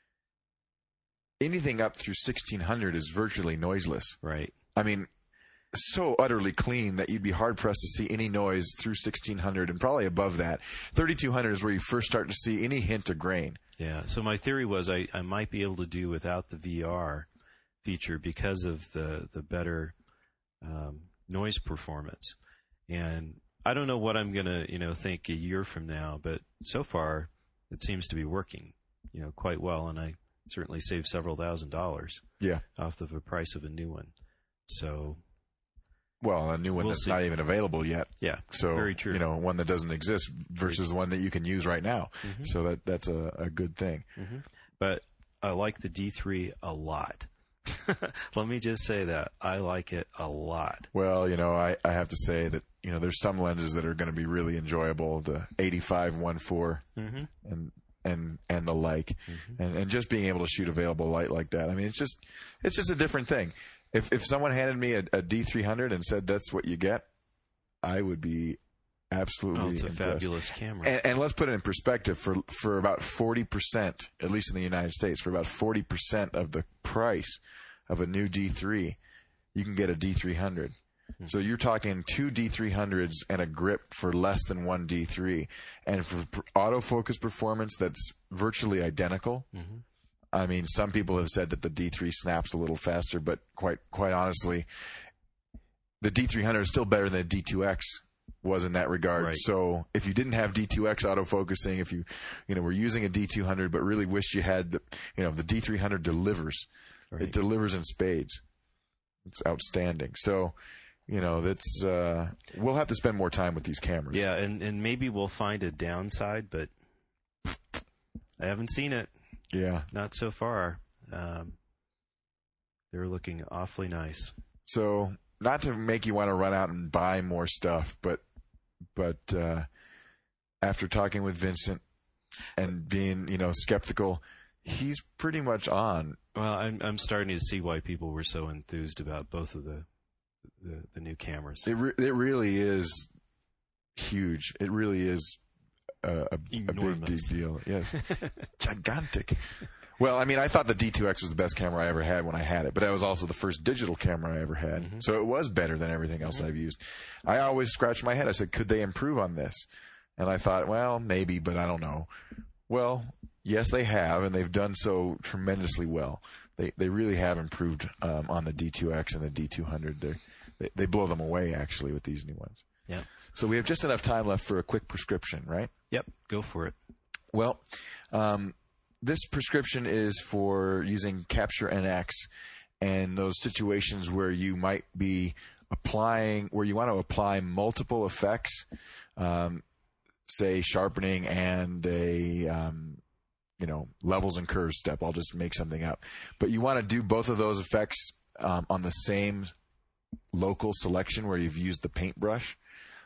anything up through sixteen hundred is virtually noiseless. Right. I mean, so utterly clean that you'd be hard-pressed to see any noise through sixteen hundred and probably above that. thirty-two hundred is where you first start to see any hint of grain. Yeah. So my theory was I, I might be able to do without the V R feature because of the, the better um, noise performance. And I don't know what I'm going to, you know, think a year from now, but so far it seems to be working, you know, quite well. And I certainly saved several thousand dollars yeah. off of the price of a new one. So, well, a new one we'll that's see. not even available yet. Yeah, So, very true. you know, one that doesn't exist versus one that you can use right now. Mm-hmm. So that that's a, a good thing. Mm-hmm. But I like the D three a lot. Let me just say that. I like it a lot. Well, you know, I, I have to say that, you know, there's some lenses that are going to be really enjoyable, the eighty-five one four Mm-hmm. and and and the like. Mm-hmm. And and just being able to shoot available light like that. I mean, it's just it's just a different thing. If if someone handed me a, a D three hundred and said that's what you get, I would be absolutely Oh, it's a impressed. fabulous camera. And, and let's put it in perspective. For for about forty percent, at least in the United States, for about forty percent of the price of a new D three, you can get a D three hundred. Mm-hmm. So you're talking two D three hundreds and a grip for less than one D three. And for pr- autofocus performance that's virtually identical. Mm-hmm. I mean, some people have said that the D three snaps a little faster, but quite quite honestly, the D three hundred is still better than the D two X was in that regard. Right. So if you didn't have D two X autofocusing, if you, you know, were using a D two hundred, but really wish you had the, you know, the D three hundred delivers. Right. It delivers in spades. It's outstanding. So, you know, that's, uh, we'll have to spend more time with these cameras. Yeah, and, and maybe we'll find a downside, but I haven't seen it. Yeah. Not so far. Um, they're looking awfully nice. So, not to make you want to run out and buy more stuff, but, but, uh, after talking with Vincent and being, you know, skeptical, he's pretty much on. Well, I'm I'm starting to see why people were so enthused about both of the the, the new cameras. It re- it really is huge. It really is a, a, a big, Enormous. big deal. Yes, gigantic. Well, I mean, I thought the D two X was the best camera I ever had when I had it, but that was also the first digital camera I ever had. Mm-hmm. So it was better than everything else Mm-hmm. I've used. I always scratched my head. I said, could they improve on this? And I thought, well, maybe, but I don't know. Well, yes, they have, and they've done so tremendously well. They they really have improved um, on the D two X and the D two hundred. They're, they they blow them away, actually, with these new ones. Yeah. So we have just enough time left for a quick prescription, right? Yep. Go for it. Well, um, this prescription is for using Capture N X and those situations where you might be applying, where you want to apply multiple effects, um, say sharpening and a, um, you know, levels and curves step. I'll just make something up. But you want to do both of those effects um, on the same local selection where you've used the paintbrush.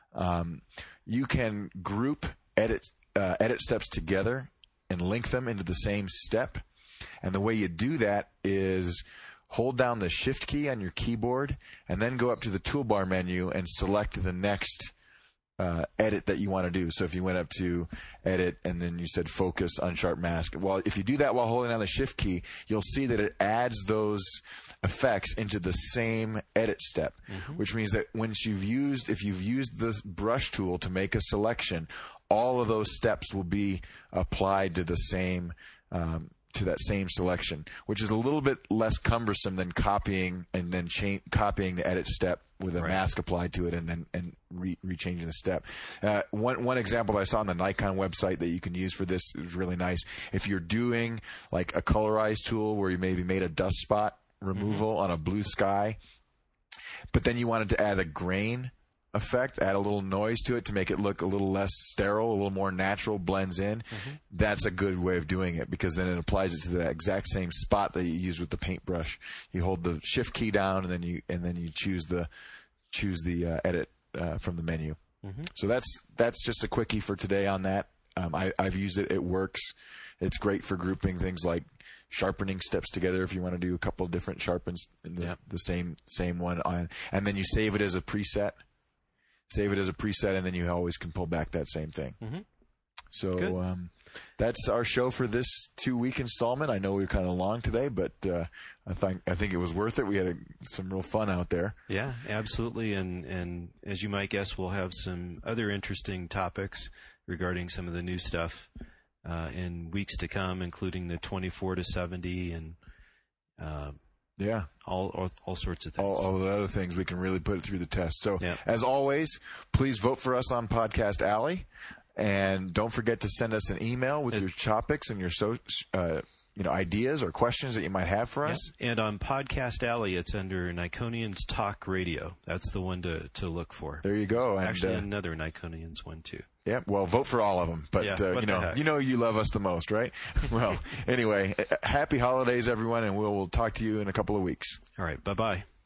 Um, you can group edit uh, edit steps together and link them into the same step. And the way you do that is hold down the Shift key on your keyboard and then go up to the toolbar menu and select the next uh, edit that you want to do. So if you went up to edit and then you said focus, unsharp mask, well, if you do that while holding down the Shift key, you'll see that it adds those effects into the same edit step, mm-hmm. which means that once you've used, if you've used the brush tool to make a selection, all of those steps will be applied to the same um, to that same selection, which is a little bit less cumbersome than copying and then cha- copying the edit step with a right. mask applied to it and then and re- rechanging the step. Uh, one one example I saw on the Nikon website that you can use for this is really nice. If you're doing like a colorize tool where you maybe made a dust spot removal mm-hmm. on a blue sky, but then you wanted to add a grain effect, add a little noise to it to make it look a little less sterile, a little more natural, blends in. Mm-hmm. That's a good way of doing it because then it applies it to the exact same spot that you use with the paintbrush. You hold the Shift key down and then you and then you choose the choose the uh, edit uh, from the menu. Mm-hmm. So that's that's just a quickie for today on that. Um, I, I've used it. It works. It's great for grouping things like sharpening steps together if you want to do a couple of different sharpens in the, yep. the same same one on, and then you save it as a preset. Save it as a preset, and then you always can pull back that same thing. Mm-hmm. So um, that's our show for this two-week installment. I know we were kind of long today, but uh, I think I think it was worth it. We had a, some real fun out there. Yeah, absolutely. And and as you might guess, we'll have some other interesting topics regarding some of the new stuff uh, in weeks to come, including the twenty-four to seventy and. Uh, Yeah. All, all all sorts of things. All, all the other things we can really put it through the test. So, yeah. as always, please vote for us on Podcast Alley. And don't forget to send us an email with it, your topics and your so, uh, you know, ideas or questions that you might have for us. Yeah. And on Podcast Alley, it's under Nikonians Talk Radio. That's the one to, to look for. There you go. And, Actually, uh, another Nikonians one, too. Yeah, well, vote for all of them. But, yeah, uh, you know, heck? you know you love us the most, right? Well, anyway, happy holidays, everyone, and we'll, we'll talk to you in a couple of weeks. All right, bye-bye.